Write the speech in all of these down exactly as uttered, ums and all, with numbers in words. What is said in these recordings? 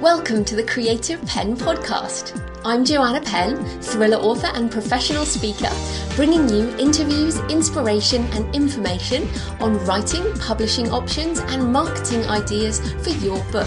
Welcome to the Creative Penn podcast. I'm Joanna Penn, thriller author and professional speaker, bringing you interviews, inspiration and information on writing, publishing options and marketing ideas for your book.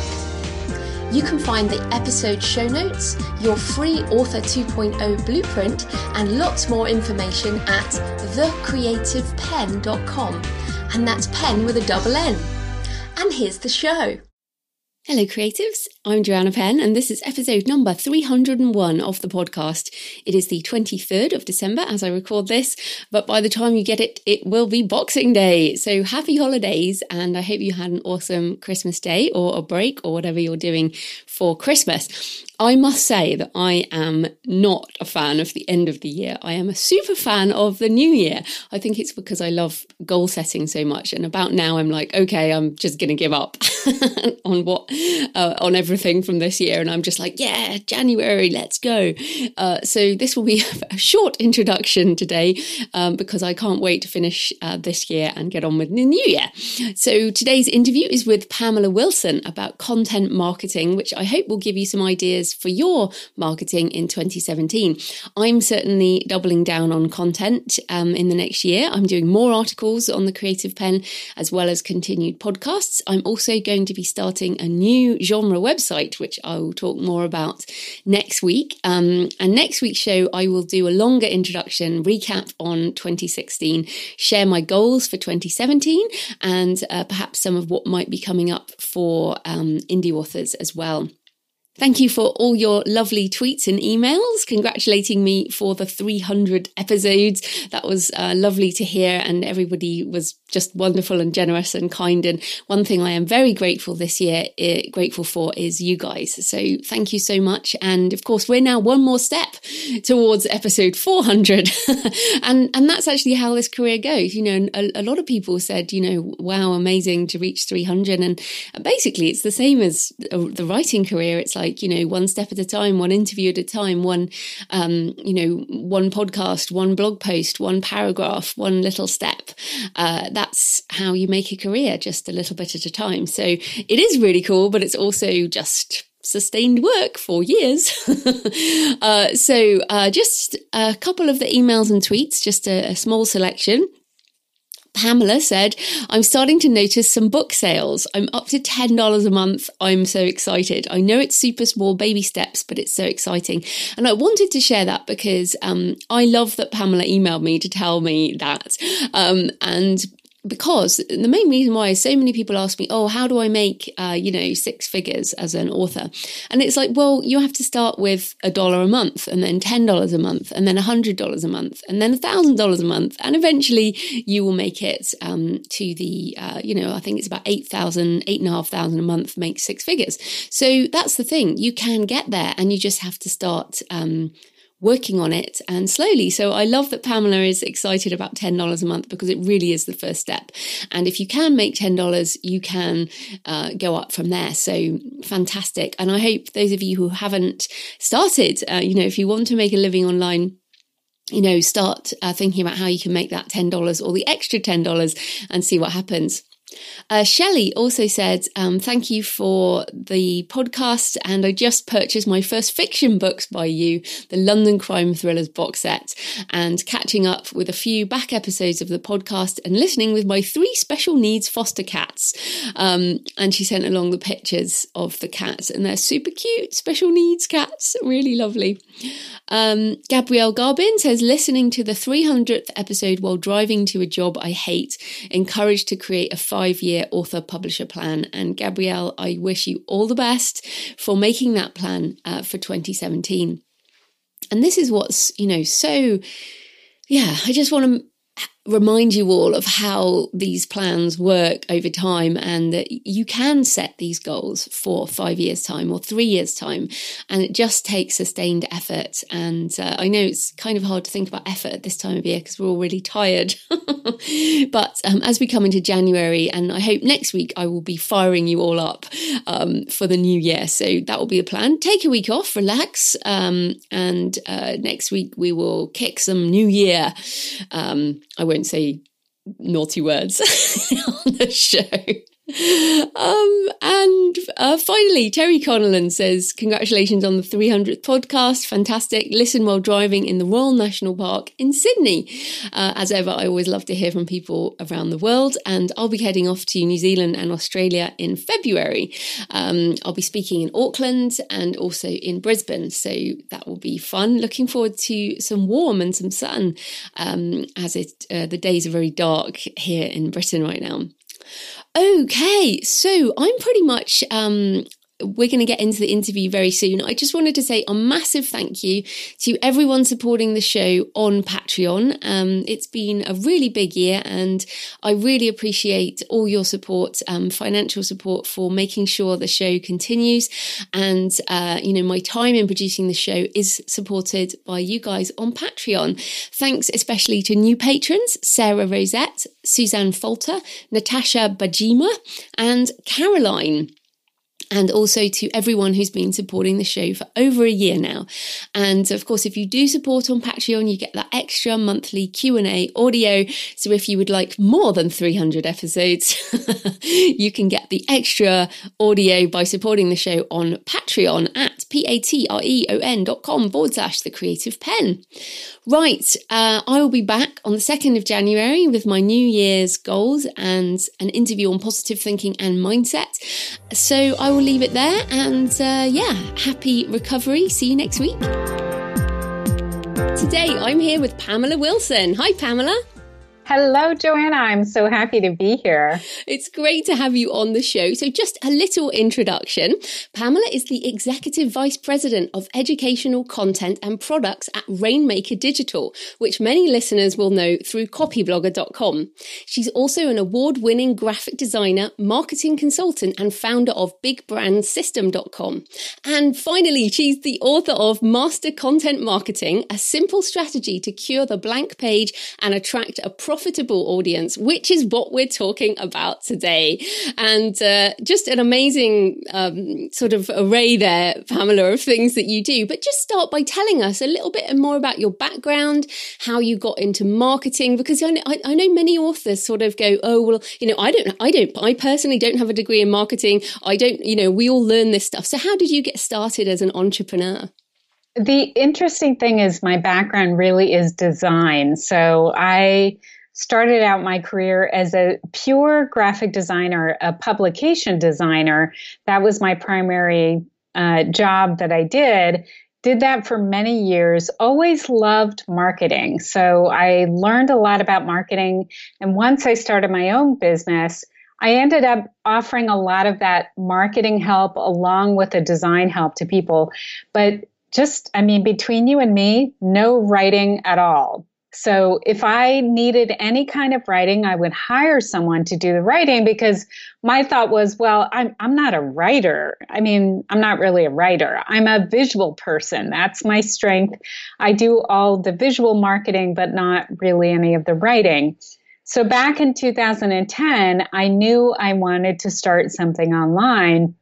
You can find the episode show notes, your free Author two point oh blueprint and lots more information at the creative penn dot com. And that's pen with a double N. And here's the show. Hello creatives, I'm Joanna Penn and this is episode number three hundred and one of the podcast. It is the twenty-third of December as I record this, but by the time you get it, it will be Boxing Day. So happy holidays and I hope you had an awesome Christmas day or a break or whatever you're doing for Christmas. I must say that I am not a fan of the end of the year. I am a super fan of the new year. I think it's because I love goal setting so much. And about now I'm like, okay, I'm just going to give up on what, uh, on everything from this year. And I'm just like, yeah, January, let's go. Uh, so this will be a short introduction today um, because I can't wait to finish uh, this year and get on with the new year. So today's interview is with Pamela Wilson about content marketing, which I hope will give you some ideas for your marketing in twenty seventeen. I'm certainly doubling down on content um, in the next year. I'm doing more articles on the Creative Penn as well as continued podcasts. I'm also going to be starting a new genre website, which I will talk more about next week. Um, and next week's show, I will do a longer introduction, recap on twenty sixteen, share my goals for twenty seventeen, and uh, perhaps some of what might be coming up for um, indie authors as well. Thank you for all your lovely tweets and emails congratulating me for the three hundred episodes. That was uh, lovely to hear and everybody was just wonderful and generous and kind. And one thing I am very grateful this year, uh, grateful for is you guys. So thank you so much. And of course, we're now one more step towards episode four hundred. and and that's actually how this career goes. You know, a, a lot of people said, you know, wow, amazing to reach three hundred. And basically it's the same as the writing career. It's like, Like, you know, one step at a time, one interview at a time, one, um, you know, one podcast, one blog post, one paragraph, one little step. Uh, that's how you make a career, just a little bit at a time. So it is really cool, but it's also just sustained work for years. uh, so uh, just a couple of the emails and tweets, just a, a small selection. Pamela said, I'm starting to notice some book sales. I'm up to ten dollars a month. I'm so excited. I know it's super small baby steps, but it's so exciting. And I wanted to share that because um, I love that Pamela emailed me to tell me that. Um, and Because the main reason why is so many people ask me, oh, how do I make, uh, you know, six figures as an author? And it's like, well, you have to start with a dollar a month and then ten dollars a month and then one hundred dollars a month and then one thousand dollars a month. And eventually you will make it um, to the, uh, you know, I think it's about eight thousand, eight and a half thousand a month make six figures. So that's the thing. You can get there and you just have to start um working on it and slowly. So I love that Pamela is excited about ten dollars a month because it really is the first step. And if you can make ten dollars, you can uh, go up from there. So fantastic. And I hope those of you who haven't started, uh, you know, if you want to make a living online, you know, start uh, thinking about how you can make that ten dollars or the extra ten dollars and see what happens. Uh, Shelley also said, um, thank you for the podcast and I just purchased my first fiction books by you, the London Crime Thrillers box set, and catching up with a few back episodes of the podcast and listening with my three special needs foster cats. Um, and she sent along the pictures of the cats and they're super cute, special needs cats, really lovely. Um, Gabrielle Garbin says, listening to the three hundredth episode while driving to a job I hate, encouraged to create a five-year author publisher plan. And Gabrielle, I wish you all the best for making that plan uh, for twenty seventeen. And this is what's, you know, so, yeah, I just want to remind you all of how these plans work over time and that you can set these goals for five years time or three years time and it just takes sustained effort. And uh, I know it's kind of hard to think about effort at this time of year because we're all really tired but um, as we come into January, and I hope next week I will be firing you all up um, for the new year, so that will be the plan. Take a week off, relax, um, and uh, next week we will kick some new year. um, I won't say naughty words on the show. Um, and uh, finally, Terry Connellan says, congratulations on the three hundredth podcast. Fantastic. Listen while driving in the Royal National Park in Sydney. Uh, as ever, I always love to hear from people around the world, and I'll be heading off to New Zealand and Australia in February. Um, I'll be speaking in Auckland and also in Brisbane, so that will be fun. Looking forward to some warm and some sun, um, as it uh, the days are very dark here in Britain right now. Okay, so I'm pretty much, um, we're going to get into the interview very soon. I just wanted to say a massive thank you to everyone supporting the show on Patreon. Um, it's been a really big year, and I really appreciate all your support, um, financial support for making sure the show continues. And, uh, you know, my time in producing the show is supported by you guys on Patreon. Thanks especially to new patrons, Sarah Rosette, Suzanne Falter, Natasha Bajima, and Caroline. And also to everyone who's been supporting the show for over a year now. And of course, if you do support on Patreon, you get that extra monthly Q and A audio. So if you would like more than three hundred episodes, you can get the extra audio by supporting the show on Patreon at P-A-T-R-E-O-N dot com forward slash the creative pen. Right, uh, I will be back on the second of January with my New Year's goals and an interview on positive thinking and mindset. So I will leave it there, and uh, yeah, happy recovery. See you next week. Today I'm here with Pamela Wilson. Hi, Pamela. Hello, Joanna. I'm so happy to be here. It's great to have you on the show. So just a little introduction. Pamela is the Executive Vice President of Educational Content and Products at Rainmaker Digital, which many listeners will know through copyblogger dot com. She's also an award-winning graphic designer, marketing consultant, and founder of big brand system dot com. And finally, she's the author of Master Content Marketing, a simple strategy to cure the blank page and attract a profitable audience, which is what we're talking about today. And uh, just an amazing um, sort of array there, Pamela, of things that you do. But just start by telling us a little bit more about your background, how you got into marketing, because I know, I, I know many authors sort of go, oh, well, you know, I don't, I don't, I personally don't have a degree in marketing. I don't, you know, we all learn this stuff. So how did you get started as an entrepreneur? The interesting thing is my background really is design. So I started out my career as a pure graphic designer, a publication designer. That was my primary uh, job that I did. Did that for many years, always loved marketing. So I learned a lot about marketing. And once I started my own business, I ended up offering a lot of that marketing help along with the design help to people. But just, I mean, between you and me, no writing at all. So if I needed any kind of writing, I would hire someone to do the writing, because my thought was, well, I'm I'm not a writer. I mean, I'm not really a writer. I'm a visual person. That's my strength. I do all the visual marketing, but not really any of the writing. So back in two thousand ten, I knew I wanted to start something online.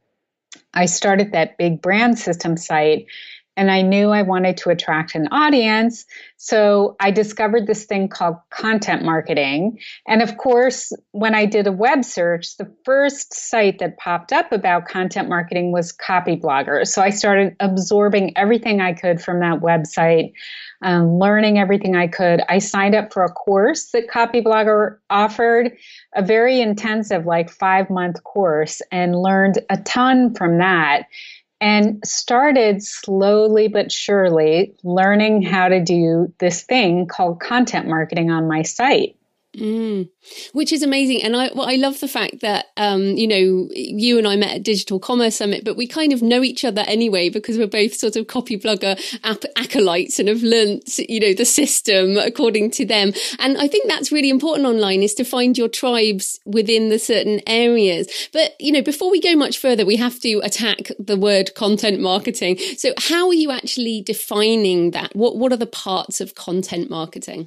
I started that big brand system site. And I knew I wanted to attract an audience. So I discovered this thing called content marketing. And of course, when I did a web search, the first site that popped up about content marketing was Copyblogger. So I started absorbing everything I could from that website, um, learning everything I could. I signed up for a course that Copyblogger offered, a very intensive, like five month course, and learned a ton from that. And started slowly but surely learning how to do this thing called content marketing on my site. Mm, which is amazing. And I well, I love the fact that, um, you know, you and I met at Digital Commerce Summit, but we kind of know each other anyway, because we're both sort of Copyblogger app acolytes and have learnt, you know, the system according to them. And I think that's really important online, is to find your tribes within the certain areas. But, you know, before we go much further, we have to attack the word content marketing. So how are you actually defining that? What, what are the parts of content marketing?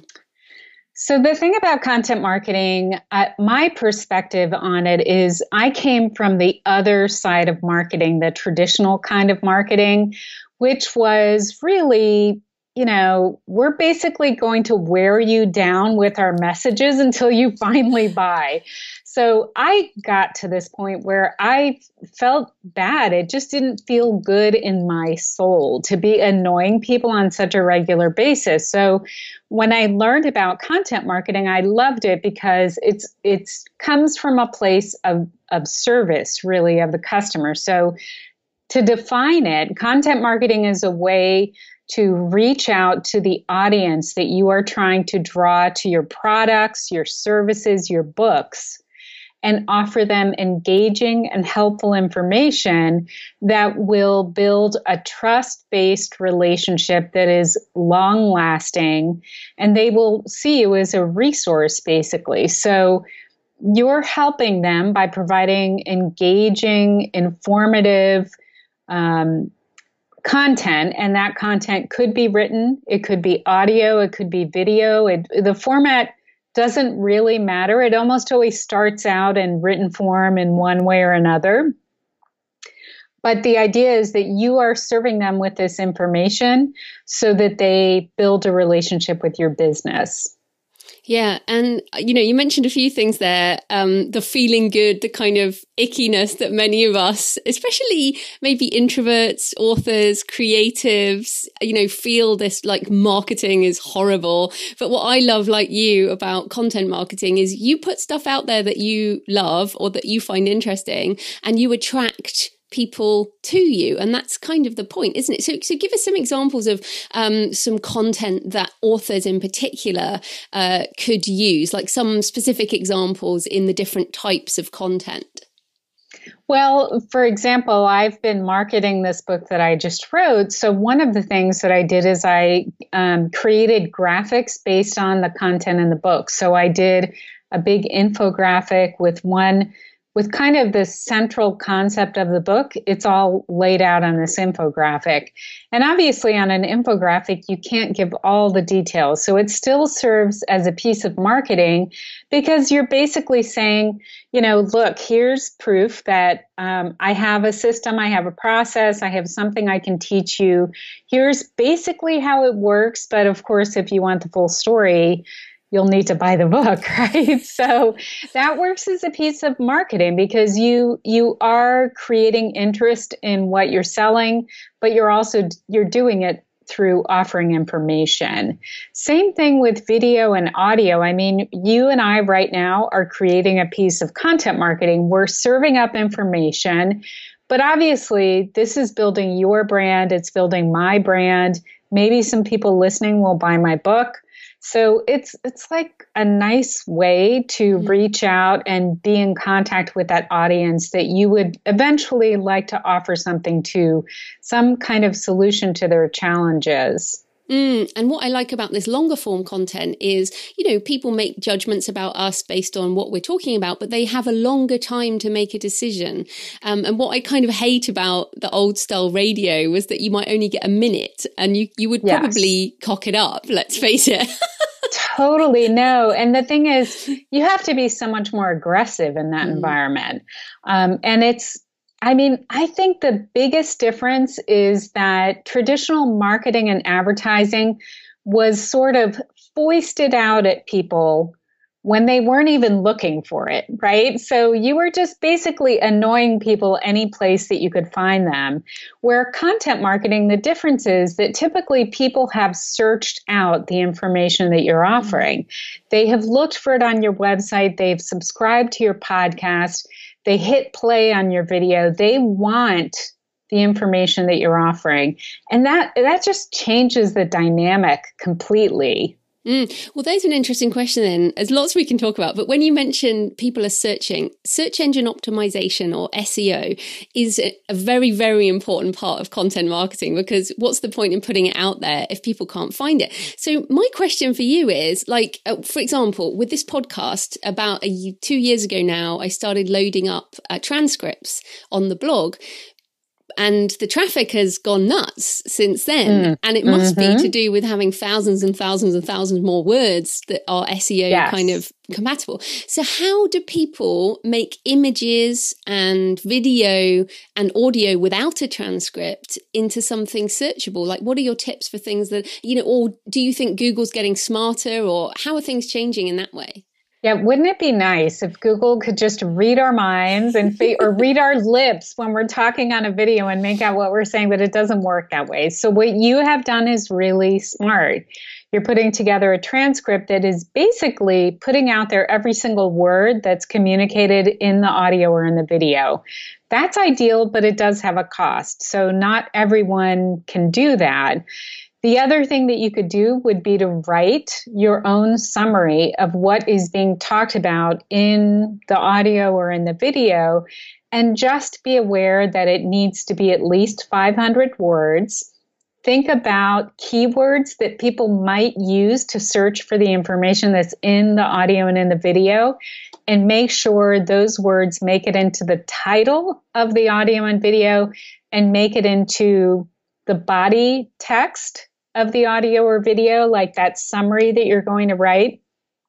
So the thing about content marketing, uh, my perspective on it is I came from the other side of marketing, the traditional kind of marketing, which was really, you know, we're basically going to wear you down with our messages until you finally buy. So I got to this point where I felt bad. It just didn't feel good in my soul to be annoying people on such a regular basis. So when I learned about content marketing, I loved it because it's it's comes from a place of, of service, really, of the customer. So to define it, content marketing is a way to reach out to the audience that you are trying to draw to your products, your services, your books, and offer them engaging and helpful information that will build a trust-based relationship that is long-lasting, and they will see you as a resource, basically. So you're helping them by providing engaging, informative um, content, and that content could be written, it could be audio, it could be video. It, the format doesn't really matter. It almost always starts out in written form in one way or another. But the idea is that you are serving them with this information so that they build a relationship with your business. Yeah. And, you know, you mentioned a few things there, um, the feeling good, the kind of ickiness that many of us, especially maybe introverts, authors, creatives, you know, feel this like marketing is horrible. But what I love, like you, about content marketing is you put stuff out there that you love or that you find interesting, and you attract people to you. And that's kind of the point, isn't it? So, so give us some examples of um, some content that authors in particular uh, could use, like some specific examples in the different types of content. Well, for example, I've been marketing this book that I just wrote. So one of the things that I did is I um, created graphics based on the content in the book. So I did a big infographic with one with kind of the central concept of the book. It's all laid out on this infographic. And obviously on an infographic, you can't give all the details. So it still serves as a piece of marketing because you're basically saying, you know, look, here's proof that um, I have a system, I have a process, I have something I can teach you. Here's basically how it works. But of course, if you want the full story, you'll need to buy the book, right? So that works as a piece of marketing because you you are creating interest in what you're selling, but you're also you're doing it through offering information. Same thing with video and audio. I mean, you and I right now are creating a piece of content marketing. We're serving up information, but obviously this is building your brand. It's building my brand. Maybe some people listening will buy my book. So it's it's like a nice way to reach out and be in contact with that audience that you would eventually like to offer something to, some kind of solution to their challenges. Mm, and what I like about this longer form content is, you know, people make judgments about us based on what we're talking about, but they have a longer time to make a decision. Um, and what I kind of hate about the old style radio was that you might only get a minute and you, you would probably yes. cock it up, let's face it. Totally. No. And the thing is, you have to be so much more aggressive in that mm. environment. Um, and it's, I mean, I think the biggest difference is that traditional marketing and advertising was sort of foisted out at people when they weren't even looking for it, right? So you were just basically annoying people any place that you could find them. Where content marketing, the difference is that typically people have searched out the information that you're offering. They have looked for it on your website. They've subscribed to your podcast. They hit play on your video. They want the information that you're offering. And that that just changes the dynamic completely. Mm. Well, there's an interesting question then. There's lots we can talk about. But when you mention people are searching, search engine optimization or S E O is a very, very important part of content marketing, because what's the point in putting it out there if people can't find it? So my question for you is, like, uh, for example, with this podcast, about a, two years ago now, I started loading up uh, transcripts on the blog. and the traffic has gone nuts since then. Mm. And it must mm-hmm. be to do with having thousands and thousands and thousands more words that are S E O yes. kind of compatible. So how do people make images and video and audio without a transcript into something searchable? Like, what are your tips for things that, you know, or do you think Google's getting smarter, or how are things changing in that way? Yeah, wouldn't it be nice if Google could just read our minds and fa- or read our lips when we're talking on a video and make out what we're saying, but it doesn't work that way. So what you have done is really smart. You're putting together a transcript that is basically putting out there every single word that's communicated in the audio or in the video. That's ideal, but it does have a cost. So not everyone can do that. The other thing that you could do would be to write your own summary of what is being talked about in the audio or in the video, and just be aware that it needs to be at least five hundred words. Think about keywords that people might use to search for the information that's in the audio and in the video, and make sure those words make it into the title of the audio and video and make it into the body text of the audio or video, like that summary that you're going to write.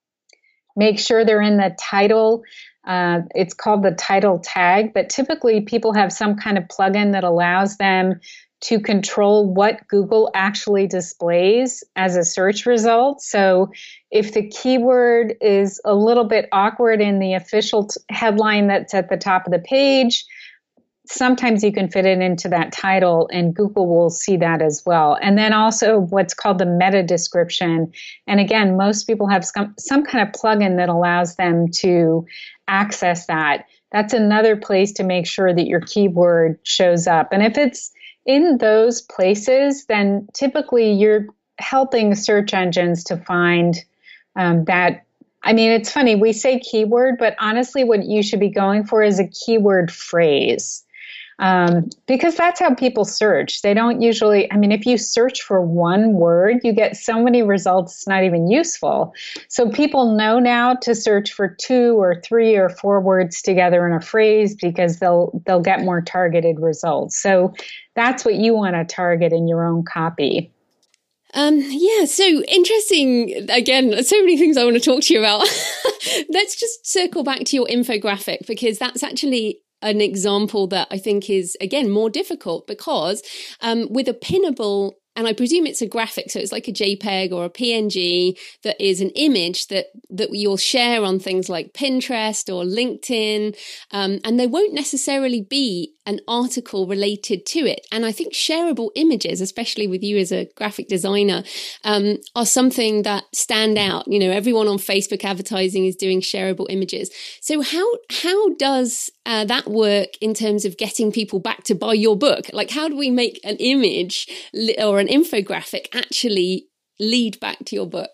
Make sure they're in the title. Uh, it's called the title tag, but typically people have some kind of plugin that allows them to control what Google actually displays as a search result. So if the keyword is a little bit awkward in the official t- headline that's at the top of the page, sometimes you can fit it into that title and Google will see that as well. And then also what's called the meta description. And again, most people have some, some kind of plugin that allows them to access that. That's another place to make sure that your keyword shows up. And if it's in those places, then typically you're helping search engines to find um, that. I mean, it's funny, we say keyword, but honestly, what you should be going for is a keyword phrase. Um, because that's how people search. They don't usually, I mean, if you search for one word, you get so many results, it's not even useful. So people know now to search for two or three or four words together in a phrase because they'll they'll get more targeted results. So that's what you want to target in your own copy. Um, yeah, so interesting. Again, so many things I want to talk to you about. Let's just circle back to your infographic, because that's actually an example that I think is, again, more difficult, because um, with a pinnable, and I presume it's a graphic, so it's like a JPEG or a P N G that is an image that that you'll share on things like Pinterest or LinkedIn, um, and there won't necessarily be an article related to it. And I think shareable images, especially with you as a graphic designer, um, are something that stand out. You know, everyone on Facebook advertising is doing shareable images. So how how does uh, that work in terms of getting people back to buy your book? Like, how do we make an image or an infographic actually lead back to your book?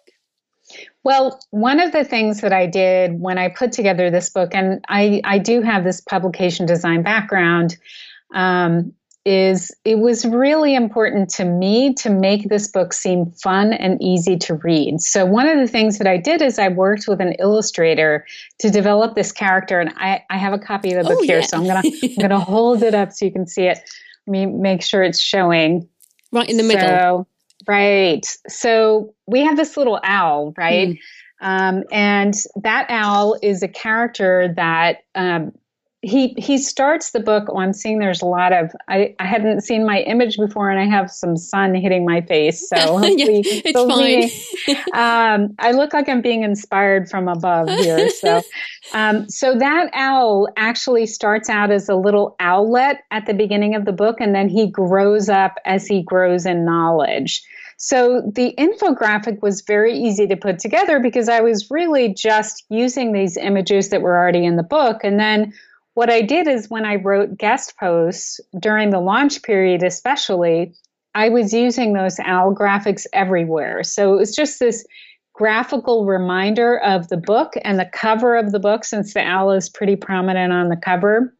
Well, one of the things that I did when I put together this book, and I, I do have this publication design background, um, is it was really important to me to make this book seem fun and easy to read. So one of the things that I did is I worked with an illustrator to develop this character, and I, I have a copy of the book oh, here, yeah. so I'm gonna I'm gonna hold it up so you can see it. Let me make sure it's showing. Right in the middle. So, right. So we have this little owl, right? Mm. Um, and that owl is a character that um, he he starts the book. Oh, I'm seeing there's a lot of, I, I hadn't seen my image before, and I have some sun hitting my face. So hopefully yeah, it's fine. um, I look like I'm being inspired from above here. So, um, so that owl actually starts out as a little owlet at the beginning of the book, and then he grows up as he grows in knowledge. So the infographic was very easy to put together because I was really just using these images that were already in the book. And then what I did is when I wrote guest posts during the launch period, especially, I was using those owl graphics everywhere. So it was just this graphical reminder of the book and the cover of the book, since the owl is pretty prominent on the cover.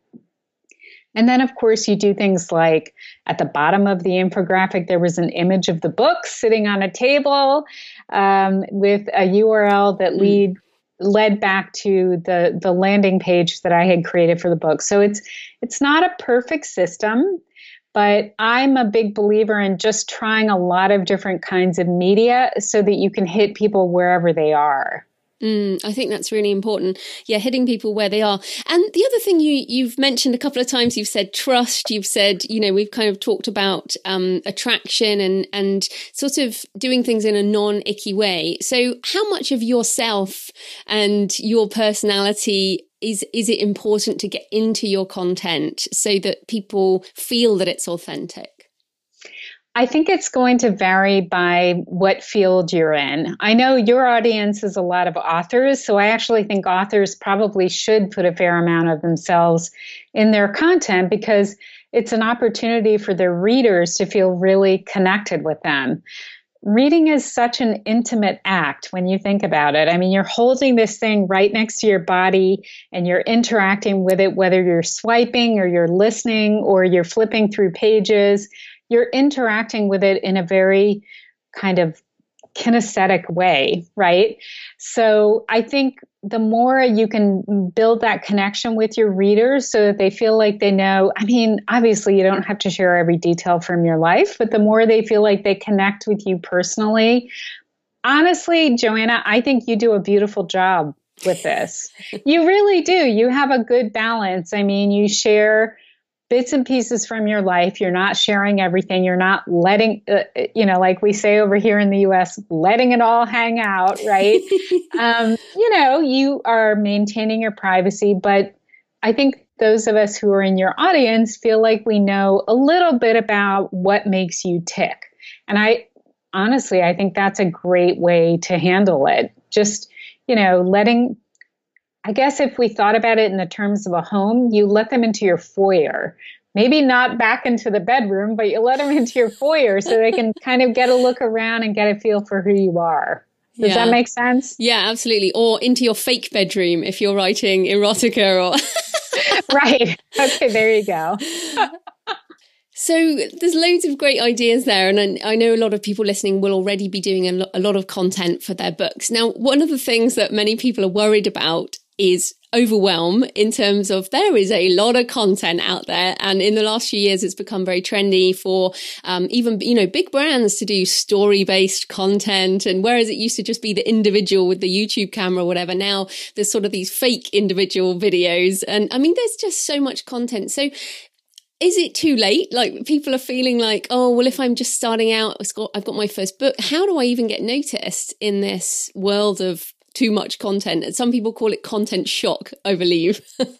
And then, of course, you do things like at the bottom of the infographic, there was an image of the book sitting on a table um, with a U R L that lead led back to the, the landing page that I had created for the book. So it's it's not a perfect system, But I'm a big believer in just trying a lot of different kinds of media so that you can hit people wherever they are. Mm, I think that's really important. Yeah, hitting people where they are. And the other thing you, you've mentioned a couple of times, you've said trust, you've said, you know, we've kind of talked about um, attraction and, and sort of doing things in a non-icky way. So how much of yourself and your personality is, is it important to get into your content so that people feel that it's authentic? I think it's going to vary by what field you're in. I know your audience is a lot of authors, so I actually think authors probably should put a fair amount of themselves in their content because it's an opportunity for their readers to feel really connected with them. Reading is such an intimate act when you think about it. I mean, you're holding this thing right next to your body and you're interacting with it, whether you're swiping or you're listening or you're flipping through pages. You're interacting with it in a very kind of kinesthetic way, right? So I think the more you can build that connection with your readers so that they feel like they know, I mean, obviously you don't have to share every detail from your life, but the more they feel like they connect with you personally, honestly, Joanna, I think you do a beautiful job with this. You really do. You have a good balance. I mean, you share bits and pieces from your life. You're not sharing everything. You're not letting, uh, you know, like we say over here in the U S, letting it all hang out, right? um, you know, you are maintaining your privacy, but I think those of us who are in your audience feel like we know a little bit about what makes you tick. And I, honestly, I think that's a great way to handle it. Just, you know, letting I guess if we thought about it in the terms of a home, you let them into your foyer. Maybe not back into the bedroom, but you let them into your foyer so they can kind of get a look around and get a feel for who you are. Does yeah. that make sense? Yeah, absolutely. Or into your fake bedroom if you're writing erotica or... Right. Okay, there you go. So there's loads of great ideas there. And I, I know a lot of people listening will already be doing a, lo- a lot of content for their books. Now, one of the things that many people are worried about is overwhelm in terms of there is a lot of content out there. And in the last few years, it's become very trendy for um, even, you know, big brands to do story-based content. And whereas it used to just be the individual with the YouTube camera or whatever, now there's sort of these fake individual videos. And I mean, there's just so much content. So is it too late? Like people are feeling like, oh, well, if I'm just starting out, I've got, I've got my first book. How do I even get noticed in this world of too much content? And some people call it content shock, I believe.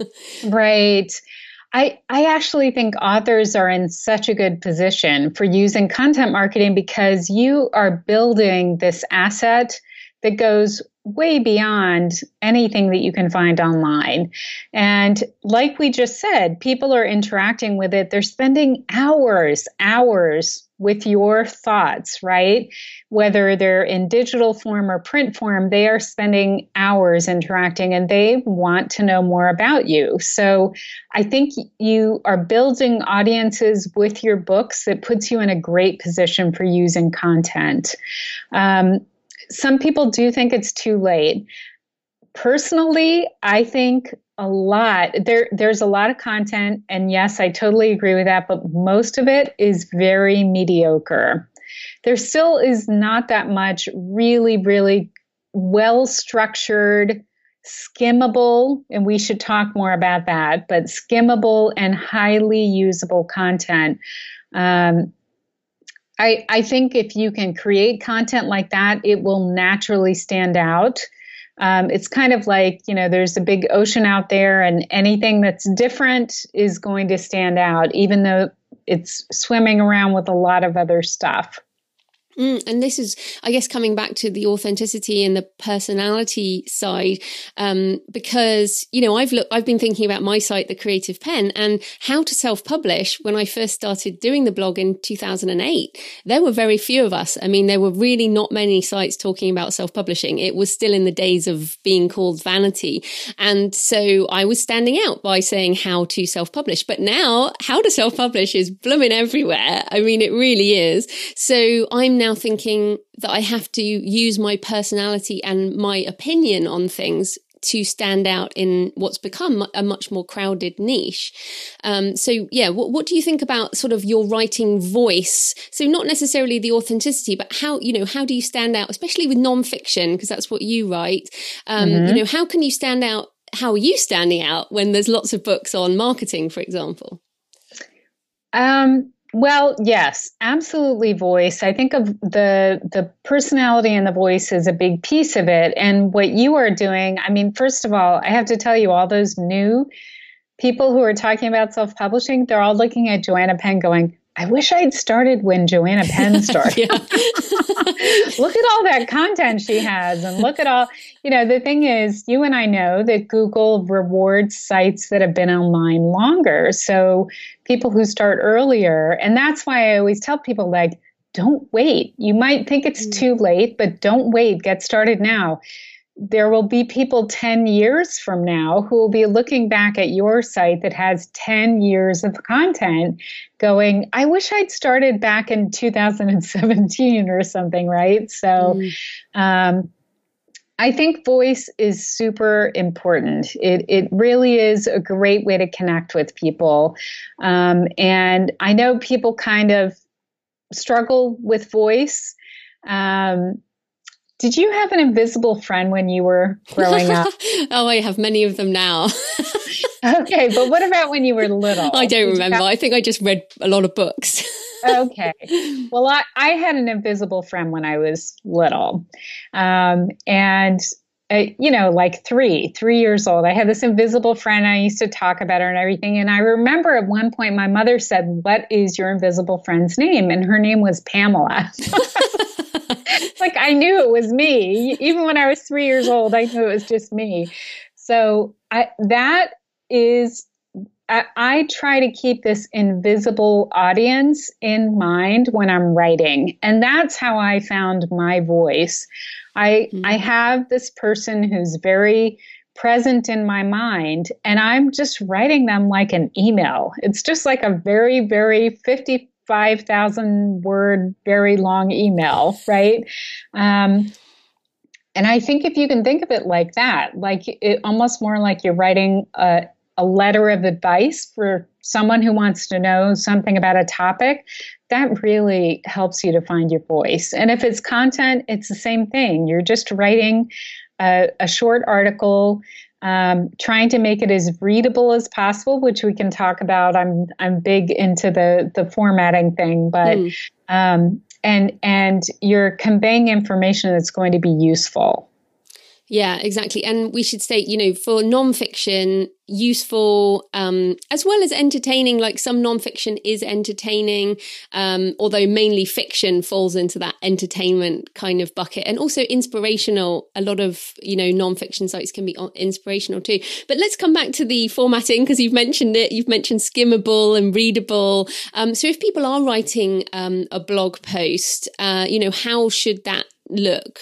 Right. I, I actually think authors are in such a good position for using content marketing because you are building this asset that goes way beyond anything that you can find online. And like we just said, people are interacting with it. They're spending hours, hours with your thoughts, right? Whether they're in digital form or print form, they are spending hours interacting and they want to know more about you. So I think you are building audiences with your books that puts you in a great position for using content. Um, Some people do think it's too late. Personally, I think a lot, there, there's a lot of content, and yes, I totally agree with that, but most of it is very mediocre. There still is not that much really, really well-structured, skimmable, and we should talk more about that, but skimmable and highly usable content. Um, I, I think if you can create content like that, it will naturally stand out. Um, it's kind of like, you know, there's a big ocean out there and anything that's different is going to stand out, even though it's swimming around with a lot of other stuff. Mm, and this is, I guess, coming back to the authenticity and the personality side, um, because, you know, I've looked, I've been thinking about my site, The Creative Pen, and how to self-publish. When I first started doing the blog in two thousand eight, there were very few of us. I mean, there were really not many sites talking about self-publishing. It was still in the days of being called vanity. And so I was standing out by saying how to self-publish. But now how to self-publish is blooming everywhere. I mean, it really is. So I'm now now thinking that I have to use my personality and my opinion on things to stand out in what's become a much more crowded niche. Um, so yeah, what, what do you think about sort of your writing voice? So not necessarily the authenticity, but how, you know, how do you stand out, especially with nonfiction, because that's what you write. Um, mm-hmm. You know, how can you stand out? How are you standing out when there's lots of books on marketing, for example? Um, well, yes, absolutely voice. I think of the the personality and the voice is a big piece of it. And what you are doing, I mean, first of all, I have to tell you, all those new people who are talking about self-publishing, they're all looking at Joanna Penn going, I wish I'd started when Joanna Penn started. Look at all that content she has, and look at all, you know, the thing is, you and I know that Google rewards sites that have been online longer. So people who start earlier, and that's why I always tell people, like, don't wait. You might think it's mm. too late, but don't wait. Get started now. There will be people ten years from now who will be looking back at your site that has ten years of content going, I wish I'd started back in two thousand seventeen or something, right? So mm. um, I think voice is super important. It it really is a great way to connect with people. Um, and I know people kind of struggle with voice. Um, Did you have an invisible friend when you were growing up? Oh, I have many of them now. Okay, but what about when you were little? I don't Did remember. Have... I think I just read a lot of books. Okay. Well, I, I had an invisible friend when I was little. Um, and, uh, you know, like three, three years old, I had this invisible friend. I used to talk about her and everything. And I remember at one point my mother said, what is your invisible friend's name? And her name was Pamela. Like, I knew it was me. Even when I was three years old, I knew it was just me. So I, that is, I, I try to keep this invisible audience in mind when I'm writing. And that's how I found my voice. I, mm-hmm. I have this person who's very present in my mind, and I'm just writing them like an email. It's just like a very, very fifty five thousand word, very long email, right? Um, and I think if you can think of it like that, like it almost more like you're writing a, a letter of advice for someone who wants to know something about a topic, that really helps you to find your voice. And if it's content, it's the same thing. You're just writing a, a short article, Um, trying to make it as readable as possible, which we can talk about. I'm I'm big into the the formatting thing, but mm. um, and and you're conveying information that's going to be useful. Yeah, exactly. And we should say, you know, for nonfiction, useful um, as well as entertaining. Like some nonfiction is entertaining, um, although mainly fiction falls into that entertainment kind of bucket, and also inspirational. A lot of, you know, nonfiction sites can be inspirational too. But let's come back to the formatting, because you've mentioned it. You've mentioned skimmable and readable. Um, so if people are writing um, a blog post, uh, you know, how should that look?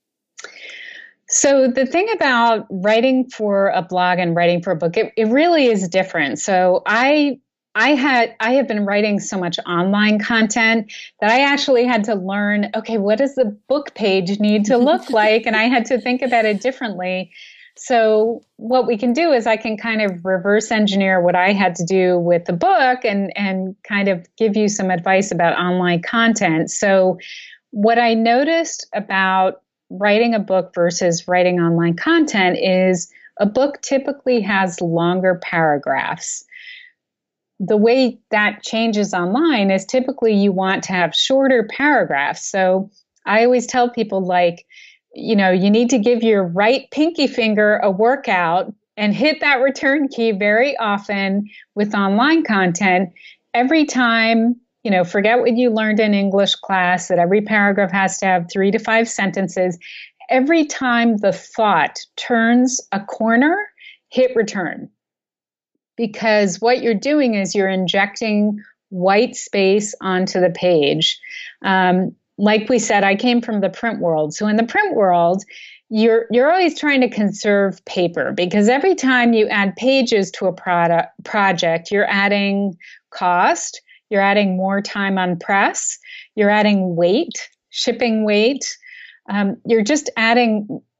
So the thing about writing for a blog and writing for a book, it, it really is different. So I I had I have been writing so much online content that I actually had to learn, okay, what does the book page need to look like? And I had to think about it differently. So what we can do is I can kind of reverse engineer what I had to do with the book and, and kind of give you some advice about online content. So what I noticed about writing a book versus writing online content is a book typically has longer paragraphs. The way that changes online is typically you want to have shorter paragraphs. So I always tell people, like, you know, you need to give your right pinky finger a workout and hit that return key very often with online content. Every time, you know, forget what you learned in English class, that every paragraph has to have three to five sentences. Every time the thought turns a corner, hit return. Because what you're doing is you're injecting white space onto the page. Um, like we said, I came from the print world. So in the print world, you're you're always trying to conserve paper, because every time you add pages to a product project, you're adding cost. You're adding more time on press. You're adding weight, shipping weight. Um, you're just adding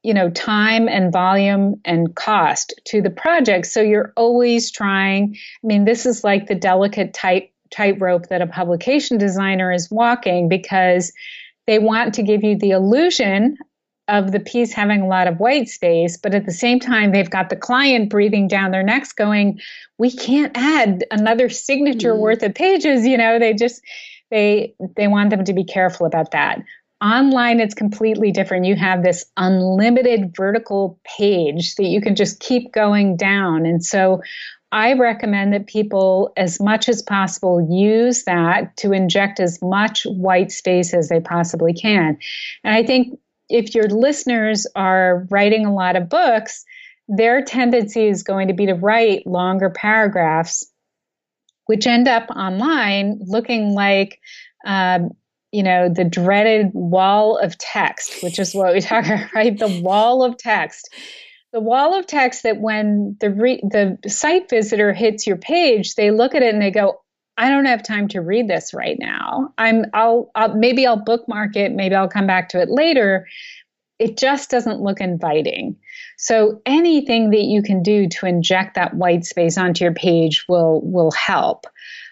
you know, time and volume and cost to the project. So you're always trying. I mean, this is like the delicate tight tightrope that a publication designer is walking, because they want to give you the illusion of the piece having a lot of white space, but at the same time, they've got the client breathing down their necks going, we can't add another signature mm. worth of pages. You know, they just, they, they want them to be careful about that. Online, it's completely different. You have this unlimited vertical page that you can just keep going down. And so I recommend that people, as much as possible, use that to inject as much white space as they possibly can. And I think if your listeners are writing a lot of books, their tendency is going to be to write longer paragraphs, which end up online looking like, um, you know, the dreaded wall of text, which is what we talk about, right? The wall of text. The wall of text that when the re- the site visitor hits your page, they look at it and they go, I don't have time to read this right now. I'm, I'll, I'll, maybe I'll bookmark it. Maybe I'll come back to it later. It just doesn't look inviting. So anything that you can do to inject that white space onto your page will, will help.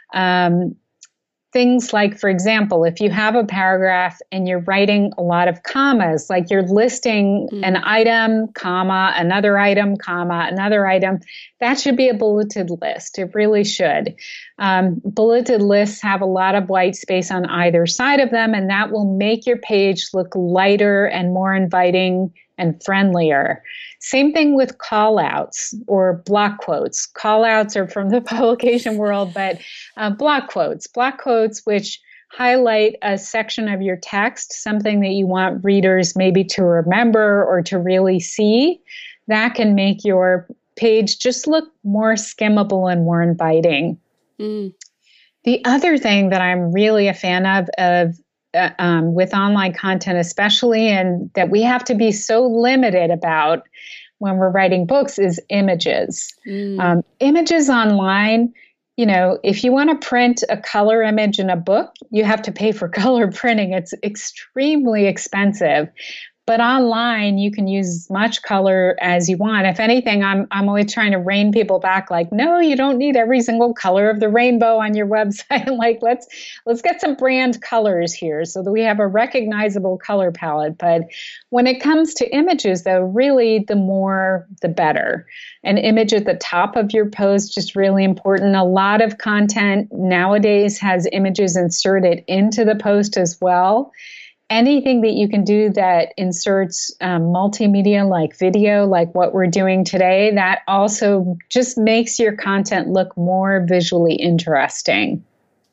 Um, Things like, for example, if you have a paragraph and you're writing a lot of commas, like you're listing mm. an item, comma, another item, comma, another item, that should be a bulleted list. It really should. Um, bulleted lists have a lot of white space on either side of them, and that will make your page look lighter and more inviting and friendlier. Same thing with call outs or block quotes. Call outs are from the publication world, but uh, block quotes, block quotes, which highlight a section of your text, something that you want readers maybe to remember or to really see, that can make your page just look more skimmable and more inviting. Mm. The other thing that I'm really a fan of, of Uh, um, with online content especially, and that we have to be so limited about when we're writing books, is images. Mm. Um, images online, you know, if you want to print a color image in a book, you have to pay for color printing. It's extremely expensive. But online, you can use as much color as you want. If anything, I'm I'm always trying to rein people back. Like, no, you don't need every single color of the rainbow on your website. Like, let's let's get some brand colors here so that we have a recognizable color palette. But when it comes to images, though, really, the more, the better. An image at the top of your post is really important. A lot of content nowadays has images inserted into the post as well. Anything that you can do that inserts um, multimedia like video, like what we're doing today, that also just makes your content look more visually interesting.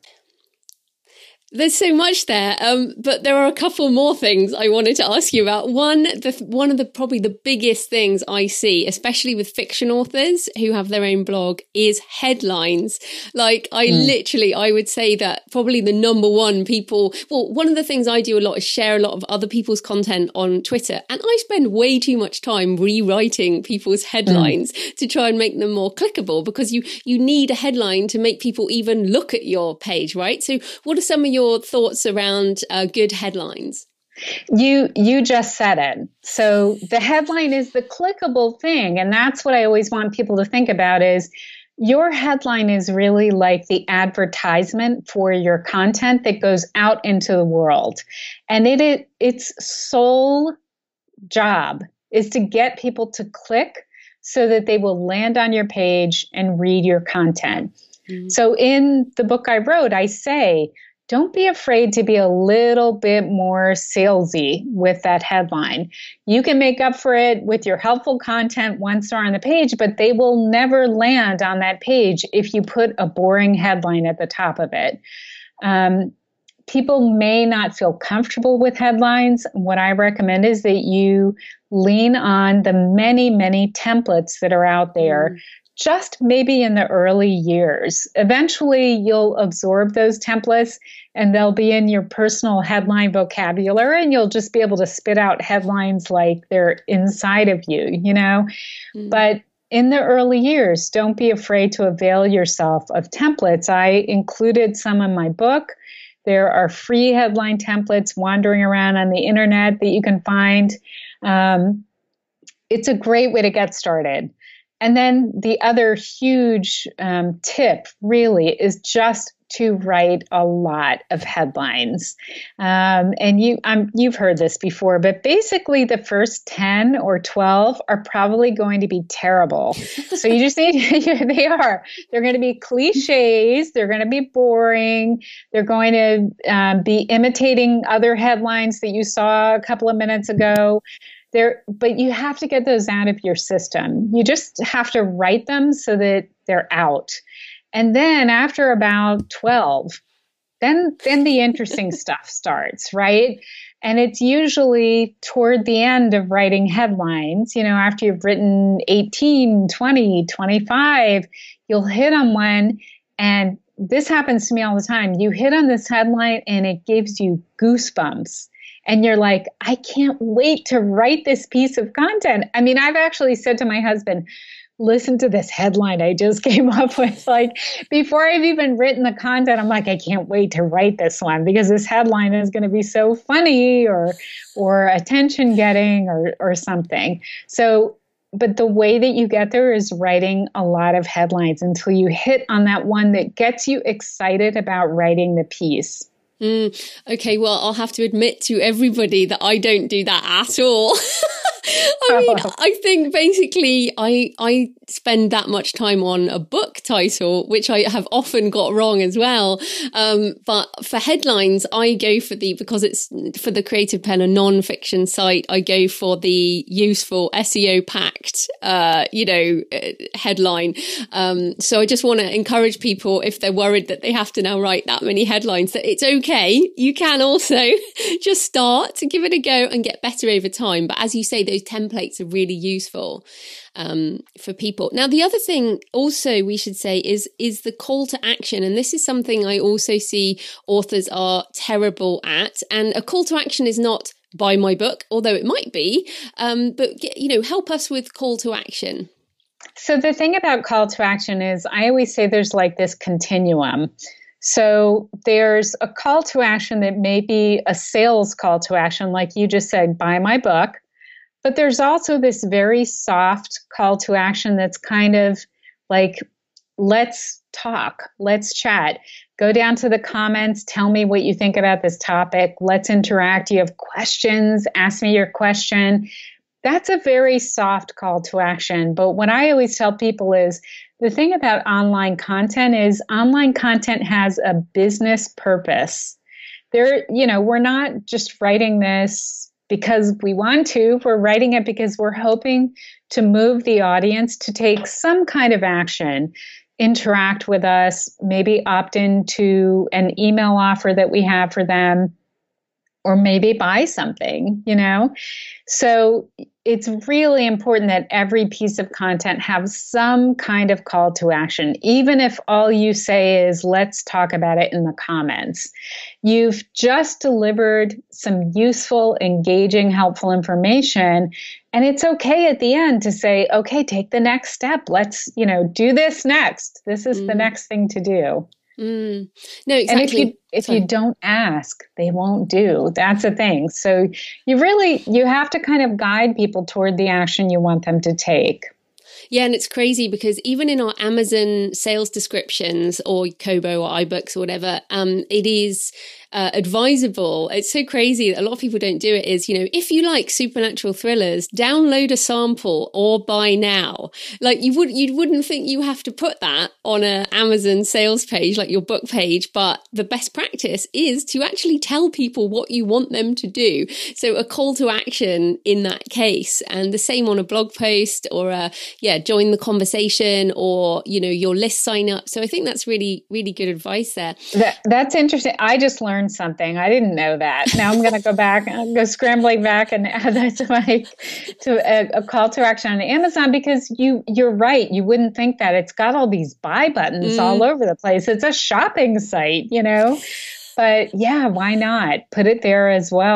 There's so much there, um, but there are a couple more things I wanted to ask you about. One, the, one of the probably the biggest things I see, especially with fiction authors who have their own blog, is headlines. Like I mm. literally, I would say that probably the number one people, well, one of the things I do a lot is share a lot of other people's content on Twitter. And I spend way too much time rewriting people's headlines mm. to try and make them more clickable, because you, you need a headline to make people even look at your page, right? So what are some of your Your thoughts around uh, good headlines? You you just said it. So the headline is the clickable thing, and that's what I always want people to think about is your headline is really like the advertisement for your content that goes out into the world. And it, it its sole job is to get people to click so that they will land on your page and read your content. Mm-hmm. So in the book I wrote, I say, don't be afraid to be a little bit more salesy with that headline. You can make up for it with your helpful content once they're on the page, but they will never land on that page if you put a boring headline at the top of it. Um, people may not feel comfortable with headlines. What I recommend is that you lean on the many, many templates that are out there. Mm. Just maybe in the early years. Eventually, you'll absorb those templates and they'll be in your personal headline vocabulary, and you'll just be able to spit out headlines like they're inside of you, you know? Mm. But in the early years, don't be afraid to avail yourself of templates. I included some in my book. There are free headline templates wandering around on the internet that you can find. Um, it's a great way to get started. And then the other huge um, tip really is just to write a lot of headlines. Um, and you, um, you've heard this before, but basically the first ten or twelve are probably going to be terrible. So you just need, they are, they're going to be cliches. They're going to be boring. They're going to um, be imitating other headlines that you saw a couple of minutes ago. There, but you have to get those out of your system. You just have to write them so that they're out. And then after about twelve, then then the interesting stuff starts, right? And it's usually toward the end of writing headlines, you know, after you've written eighteen, twenty, twenty-five, you'll hit on one. And this happens to me all the time. You hit on this headline and it gives you goosebumps. And you're like, I can't wait to write this piece of content. I mean, I've actually said to my husband, listen to this headline I just came up with. Like, before I've even written the content, I'm like, I can't wait to write this one because this headline is going to be so funny or or attention getting or or something. So, but the way that you get there is writing a lot of headlines until you hit on that one that gets you excited about writing the piece. Mm, okay, well, I'll have to admit to everybody that I don't do that at all. I mean, I think basically I I spend that much time on a book title, which I have often got wrong as well. Um, but for headlines, I go for the, because it's for the Creative Pen, a non-fiction site, I go for the useful S E O packed, uh, you know, headline. Um, so I just want to encourage people, if they're worried that they have to now write that many headlines, that it's okay. You can also just start to give it a go and get better over time. But as you say, those templates are really useful um, for people. Now, the other thing also we should say is, is the call to action. And this is something I also see authors are terrible at. And a call to action is not buy my book, although it might be, um, but, you know, help us with call to action. So the thing about call to action is I always say there's like this continuum. So there's a call to action that may be a sales call to action, like you just said, buy my book. But there's also this very soft call to action that's kind of like, let's talk, let's chat. Go down to the comments, tell me what you think about this topic. Let's interact. You have questions, ask me your question. That's a very soft call to action. But what I always tell people is the thing about online content is online content has a business purpose. There, you know, we're not just writing this because we want to, we're writing it because we're hoping to move the audience to take some kind of action, interact with us, maybe opt into an email offer that we have for them, or maybe buy something, you know? So it's really important that every piece of content have some kind of call to action, even if all you say is, let's talk about it in the comments. You've just delivered some useful, engaging, helpful information. And it's okay at the end to say, okay, take the next step. Let's, you know, do this next. This is mm. the next thing to do. Mm. No, exactly. And if you if Sorry. you don't ask, they won't do. That's the thing. So you really, you have to kind of guide people toward the action you want them to take. Yeah, and it's crazy because even in our Amazon sales descriptions or Kobo or iBooks or whatever, um, it is uh, advisable. It's so crazy that a lot of people don't do it is, you know, if you like supernatural thrillers, download a sample or buy now. Like you would, you wouldn't think you have to put that on an Amazon sales page, like your book page, but the best practice is to actually tell people what you want them to do. So a call to action in that case, and the same on a blog post or a, yeah, join the conversation or, you know, your list sign up. So I think that's really, really good advice there. That, that's interesting. I just learned something. I didn't know that. Now I'm going to go back and go scrambling back and add that to my, to a, a call to action on Amazon, because you, you're right. You wouldn't think that. It's got all these buy buttons mm. all over the place. It's a shopping site, you know, but yeah, why not put it there as well?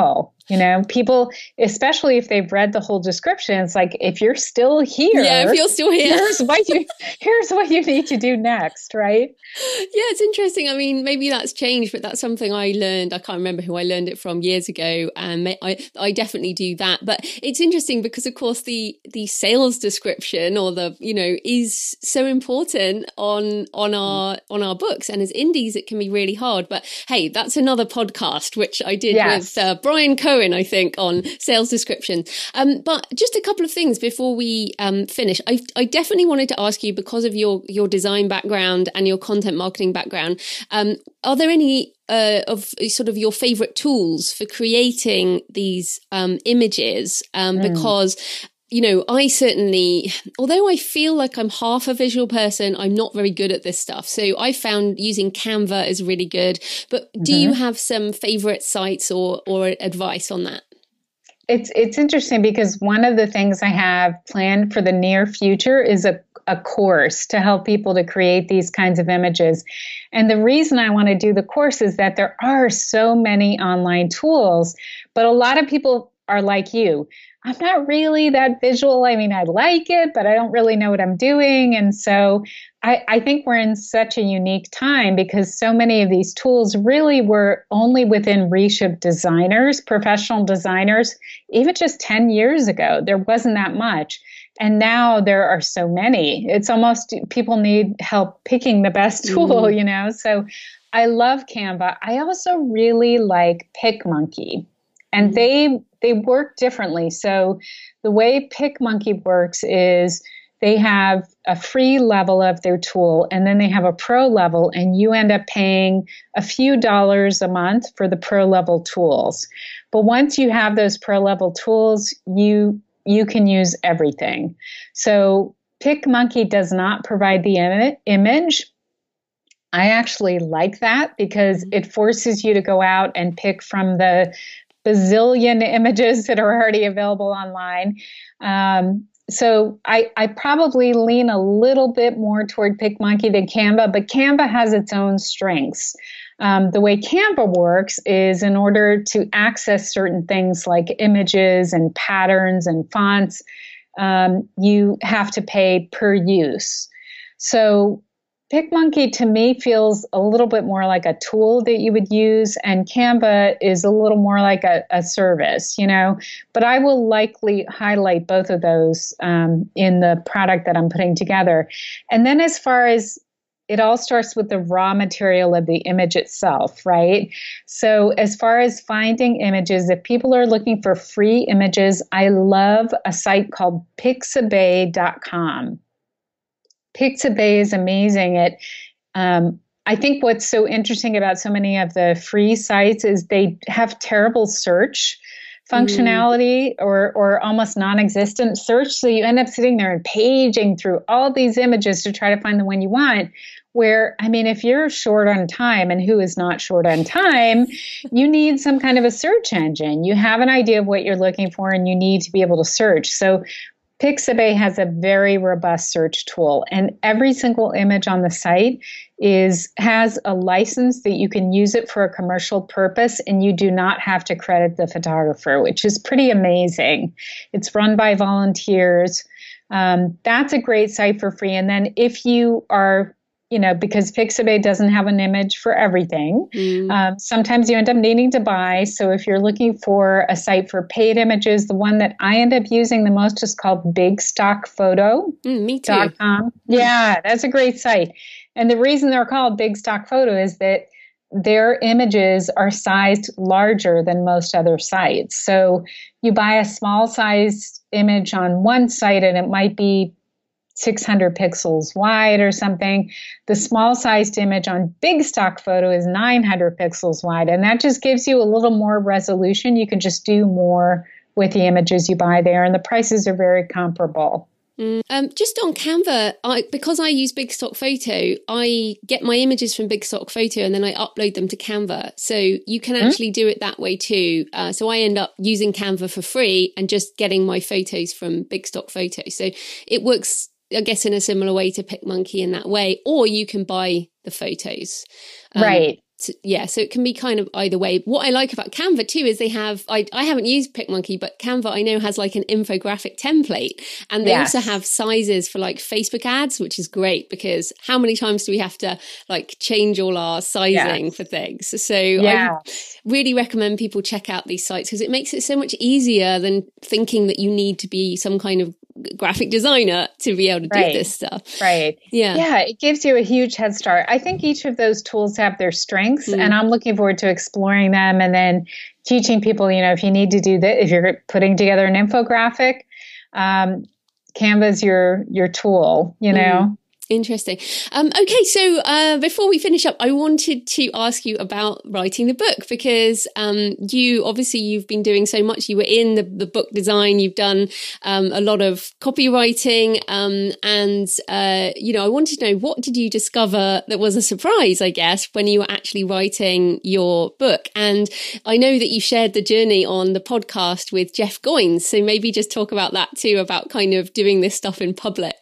You know, people, especially if they've read the whole description, it's like, if you're still here, yeah, if you're still here, here's what you, here's what you need to do next, right? Yeah, it's interesting. I mean, maybe that's changed, but that's something I learned. I can't remember who I learned it from years ago. And I, I definitely do that. But it's interesting because, of course, the, the sales description or the, you know, is so important on, on our, on our books. And as indies, it can be really hard. But hey, that's another podcast, which I did yes. with uh, Brian Cohen, I think, on sales description. Um, but just a couple of things before we um, finish. I, I definitely wanted to ask you, because of your, your design background and your content marketing background, um, are there any uh, of sort of your favorite tools for creating these um, images? Um, mm. Because you know, I certainly, although I feel like I'm half a visual person, I'm not very good at this stuff. So I found using Canva is really good. But do mm-hmm. you have some favorite sites or or advice on that? It's it's interesting because one of the things I have planned for the near future is a, a course to help people to create these kinds of images. And the reason I want to do the course is that there are so many online tools, but a lot of people are like you. I'm not really that visual. I mean, I like it, but I don't really know what I'm doing. And so I, I think we're in such a unique time because so many of these tools really were only within reach of designers, professional designers, even just ten years ago. There wasn't that much. And now there are so many. It's almost people need help picking the best tool, mm. you know? So I love Canva. I also really like PicMonkey. And they they work differently. So the way PicMonkey works is they have a free level of their tool, and then they have a pro level, and you end up paying a few dollars a month for the pro level tools. But once you have those pro level tools, you you can use everything. So PicMonkey does not provide the im- image. I actually like that because it forces you to go out and pick from the bazillion images that are already available online. Um, so I, I probably lean a little bit more toward PicMonkey than Canva, but Canva has its own strengths. Um, the way Canva works is in order to access certain things like images and patterns and fonts, um, you have to pay per use. So PicMonkey to me feels a little bit more like a tool that you would use, and Canva is a little more like a, a service, you know, but I will likely highlight both of those um, in the product that I'm putting together. And then as far as it all starts with the raw material of the image itself, right? So as far as finding images, if people are looking for free images, I love a site called Pixabay dot com. Pixabay is amazing. It, um, I think what's so interesting about so many of the free sites is they have terrible search functionality mm. or or almost non-existent search. So you end up sitting there and paging through all these images to try to find the one you want. Where, I mean, if you're short on time, and who is not short on time, you need some kind of a search engine. You have an idea of what you're looking for, and you need to be able to search. So Pixabay has a very robust search tool, and every single image on the site is has a license that you can use it for a commercial purpose, and you do not have to credit the photographer, which is pretty amazing. It's run by volunteers. Um, that's a great site for free. And then if you are You know, because Pixabay doesn't have an image for everything. Mm. Um, sometimes you end up needing to buy. So if you're looking for a site for paid images, the one that I end up using the most is called big stock photo dot com. Mm, me too. Mm. Yeah, that's a great site. And the reason they're called Big Stock Photo is that their images are sized larger than most other sites. So you buy a small sized image on one site and it might be six hundred pixels wide or something. The small sized image on Big Stock Photo is nine hundred pixels wide. And that just gives you a little more resolution. You can just do more with the images you buy there. And the prices are very comparable. Mm. Um, just on Canva, I, because I use Big Stock Photo, I get my images from Big Stock Photo and then I upload them to Canva. So you can actually mm. do it that way too. Uh, so I end up using Canva for free and just getting my photos from Big Stock Photo. So it works, I guess, in a similar way to PicMonkey in that way, or you can buy the photos. Um, right. So, yeah, so it can be kind of either way. What I like about Canva too is they have, I, I haven't used PicMonkey, but Canva I know has like an infographic template, and they yes. also have sizes for like Facebook ads, which is great because how many times do we have to like change all our sizing yes. for things? So yeah. I really recommend people check out these sites because it makes it so much easier than thinking that you need to be some kind of graphic designer to be able to right. do this stuff. Right. Yeah. Yeah. It gives you a huge head start. I think each of those tools have their strengths mm. and I'm looking forward to exploring them and then teaching people, you know, if you need to do that, if you're putting together an infographic, um, Canva's your, your tool, you know? Mm. Interesting. Um, okay, so uh, before we finish up, I wanted to ask you about writing the book because um, you obviously you've been doing so much. You were in the, the book design. You've done um, a lot of copywriting, um, and uh, you know, I wanted to know, what did you discover that was a surprise, I guess, when you were actually writing your book? And I know that you shared the journey on the podcast with Jeff Goins, so maybe just talk about that too, about kind of doing this stuff in public.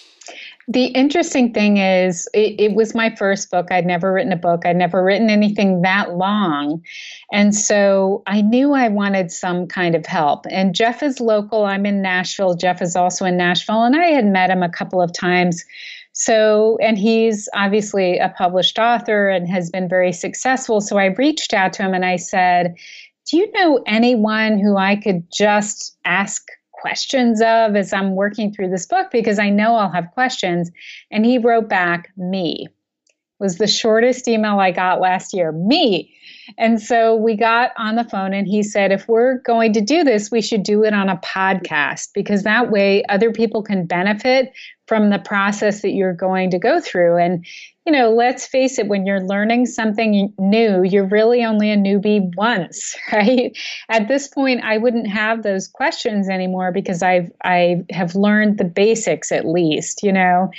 The interesting thing is it, it was my first book. I'd never written a book. I'd never written anything that long. And so I knew I wanted some kind of help. And Jeff is local. I'm in Nashville. Jeff is also in Nashville. And I had met him a couple of times. So, and he's obviously a published author and has been very successful. So I reached out to him and I said, do you know anyone who I could just ask questions of as I'm working through this book, because I know I'll have questions? And he wrote back, me. Was the shortest email I got last year, me. And so we got on the phone and he said, if we're going to do this, we should do it on a podcast, because that way other people can benefit from the process that you're going to go through. And, you know, let's face it, when you're learning something new, you're really only a newbie once, right? At this point, I wouldn't have those questions anymore because I've, I have learned the basics at least, you know?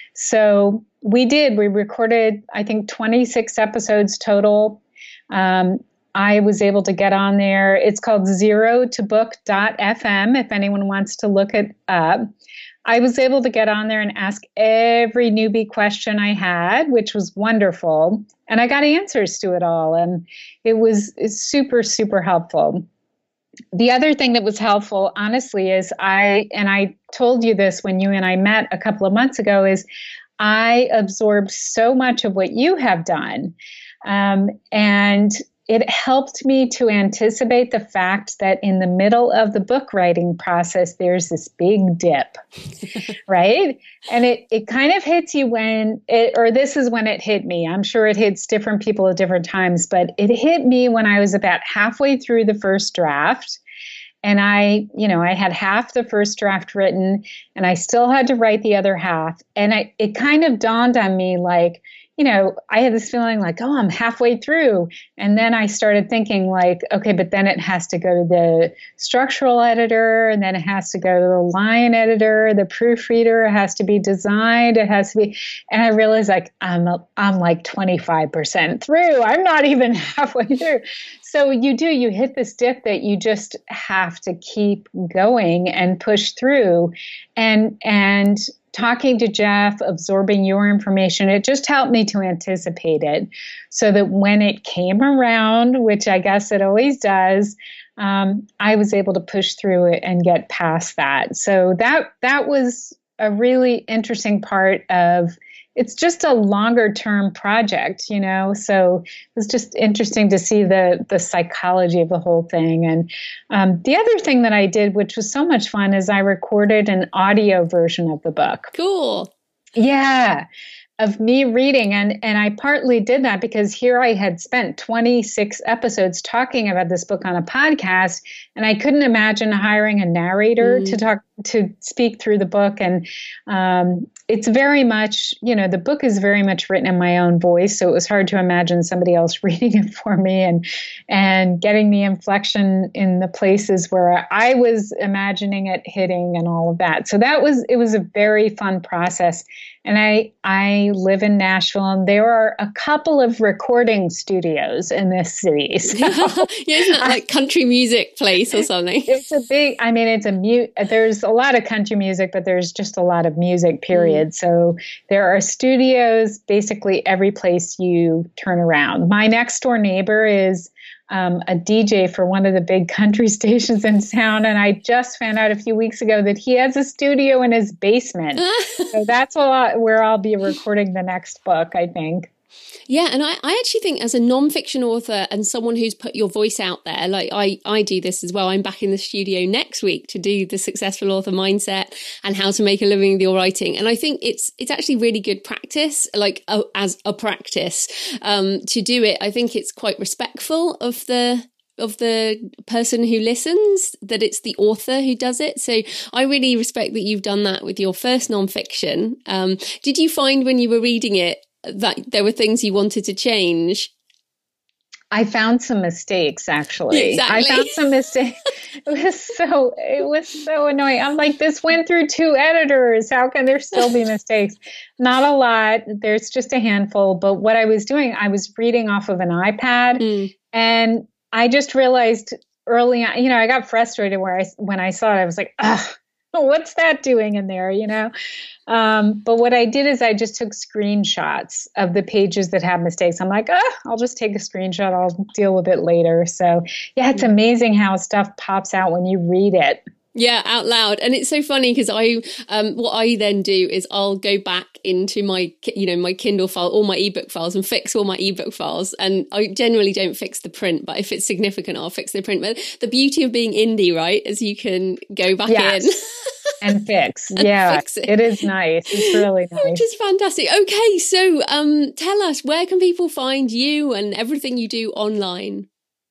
So we did, we recorded, I think, twenty-six episodes total. Um, I was able to get on there. It's called zero to book dot f m if anyone wants to look it up. I was able to get on there and ask every newbie question I had, which was wonderful. And I got answers to it all. And it was super, super helpful. The other thing that was helpful, honestly, is I, and I told you this when you and I met a couple of months ago, is I absorbed so much of what you have done. Um, and it helped me to anticipate the fact that in the middle of the book writing process, there's this big dip, right? And it, it kind of hits you when it, or this is when it hit me. I'm sure it hits different people at different times, but it hit me when I was about halfway through the first draft. And I, you know, I had half the first draft written and I still had to write the other half. And I, it kind of dawned on me like, you know, I had this feeling like, oh, I'm halfway through. And then I started thinking like, okay, but then it has to go to the structural editor, and then it has to go to the line editor, the proofreader, it has to be designed, it has to be, and I realized like, I'm, a, I'm like twenty-five percent through. I'm not even halfway through. So you do, you hit this dip that you just have to keep going and push through. And, and, talking to Jeff, absorbing your information, it just helped me to anticipate it so that when it came around, which I guess it always does, um, I was able to push through it and get past that. So that that was a really interesting part of, it's just a longer term project, you know, so it was just interesting to see the the psychology of the whole thing. And um, the other thing that I did, which was so much fun, is I recorded an audio version of the book. Cool. Yeah. Of me reading. And, and I partly did that because here I had spent twenty-six episodes talking about this book on a podcast, and I couldn't imagine hiring a narrator mm. to talk, to speak through the book. And um, it's very much, you know, the book is very much written in my own voice. So it was hard to imagine somebody else reading it for me and, and getting the inflection in the places where I was imagining it hitting and all of that. So that was, it was a very fun process. And I, I live in Nashville, and there are a couple of recording studios in this city. So yeah, isn't that like country music place or something? It's a big, I mean, it's a mute, there's a lot of country music, but there's just a lot of music, period. Mm. So there are studios basically every place you turn around. My next door neighbor is Um, a D J for one of the big country stations in town. And I just found out a few weeks ago that he has a studio in his basement. So that's a lot where I'll be recording the next book, I think. Yeah, and I, I actually think as a nonfiction author and someone who's put your voice out there, like I, I do this as well. I'm back in the studio next week to do the Successful Author Mindset and how to make a living with your writing. And I think it's it's actually really good practice, like a, as a practice um, to do it. I think it's quite respectful of the of the person who listens, that it's the author who does it. So I really respect that you've done that with your first nonfiction. Um, did you find when you were reading it that there were things you wanted to change? I found some mistakes, actually. Exactly. I found some mistakes. It was so, it was so annoying. I'm like, this went through two editors. How can there still be mistakes? Not a lot. There's just a handful. But what I was doing, I was reading off of an iPad, mm. and I just realized early on, you know, I got frustrated where I, when I saw it, I was like, ugh, what's that doing in there, you know? Um, but what I did is I just took screenshots of the pages that have mistakes. I'm like, oh, I'll just take a screenshot. I'll deal with it later. So yeah, it's amazing how stuff pops out when you read it. Yeah, out loud. And it's so funny because I, um, what I then do is I'll go back into my, you know, my Kindle file, all my ebook files, and fix all my ebook files. And I generally don't fix the print, but if it's significant, I'll fix the print. But the beauty of being indie, right, is you can go back yes. in. And fix. and yeah, fix it. it is nice. It's really nice. Which is fantastic. Okay, so um, tell us, where can people find you and everything you do online?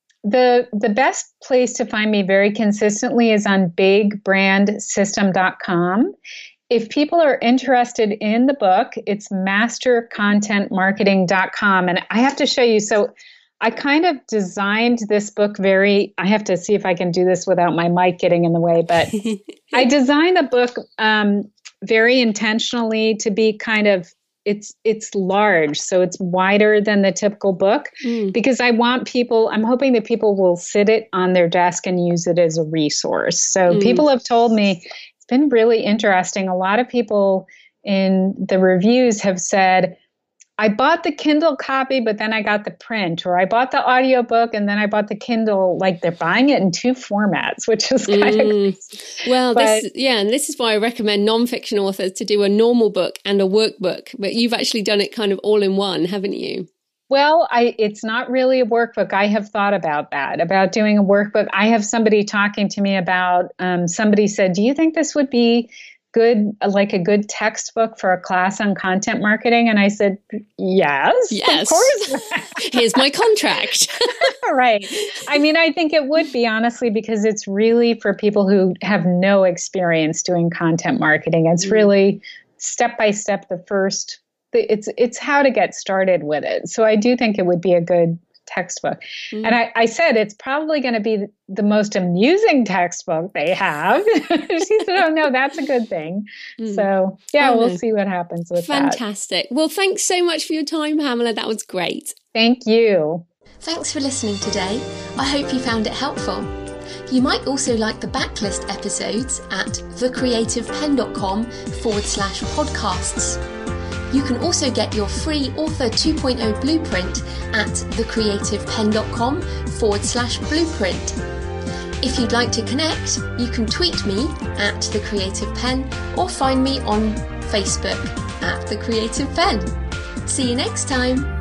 The the best place to find me very consistently is on big brand system dot com. If people are interested in the book, it's master content marketing dot com. And I have to show you, so I kind of designed this book very, I have to see if I can do this without my mic getting in the way, but I designed the book um, very intentionally to be kind of, it's it's large, so it's wider than the typical book, mm. because I want people, I'm hoping that people will sit it on their desk and use it as a resource. So mm. people have told me it's been really interesting. A lot of people in the reviews have said, I bought the Kindle copy, but then I got the print, or I bought the audiobook and then I bought the Kindle. Like, they're buying it in two formats, which is kind mm. of crazy. Well, but, this, yeah, and this is why I recommend nonfiction authors to do a normal book and a workbook. But you've actually done it kind of all in one, haven't you? Well, I it's not really a workbook. I have thought about that, about doing a workbook. I have somebody talking to me about, um, somebody said, do you think this would be good, like a good textbook for a class on content marketing? And I said, yes, yes. of course. Here's my contract. Right. I mean, I think it would be, honestly, because it's really for people who have no experience doing content marketing. It's mm. really step by step, the first, it's, it's how to get started with it. So I do think it would be a good textbook. Mm. And I, I said, it's probably going to be the most amusing textbook they have. She said, oh, no, that's a good thing. Mm. So, yeah, oh, we'll no. see what happens with Fantastic. that. Fantastic. Well, thanks so much for your time, Pamela. That was great. Thank you. Thanks for listening today. I hope you found it helpful. You might also like the backlist episodes at thecreativepen.com forward slash podcasts. You can also get your free Author two point oh blueprint at thecreativepen.com forward slash blueprint. If you'd like to connect, you can tweet me at The Creative Pen or find me on Facebook at The Creative Pen. See you next time.